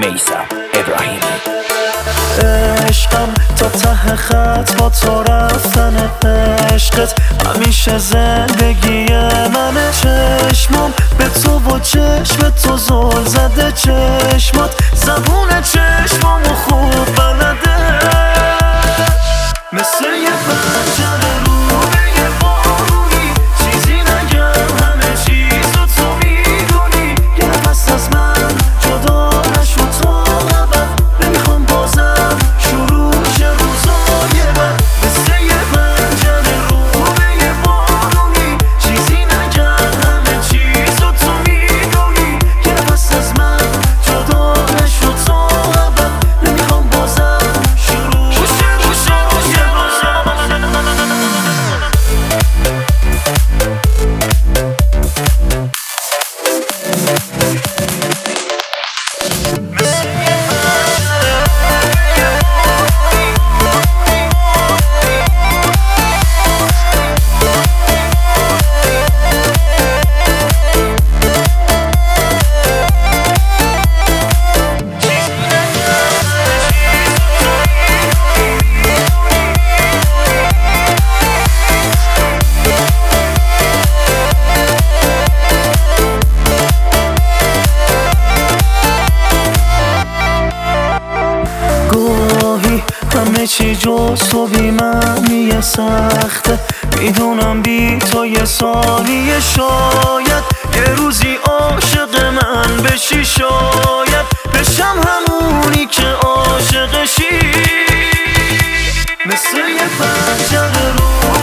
میثم ابراهیمی. عشقم تا ته خط با تو رفتن عشقت همیشه زندگی منه. چشمام به تو و چشم تو زل زده، چشمات زبون چشمامو خوب بلده. مثل یه پنجره روی یه بارونی، چیزی نگم همه چیزو تو میدونی. یه نفس از من جدا نشو تو ابد، نمیخوام بازم شروع شه روزای بد. مثل یه پنجره روی یه بارونی، چیزی نگم همه چیزو تو میدونی. یه نفس از من جدا نشو تو ابد، نمیخوام بازم شروع شه روزای بد. همه چی جز تو بی معنی سخته، میدونم بی تو یه ثانیه شاید یه روزی عاشق من بشی، شاید بشم همونی که عاشقشی. مثل یه پنجره رو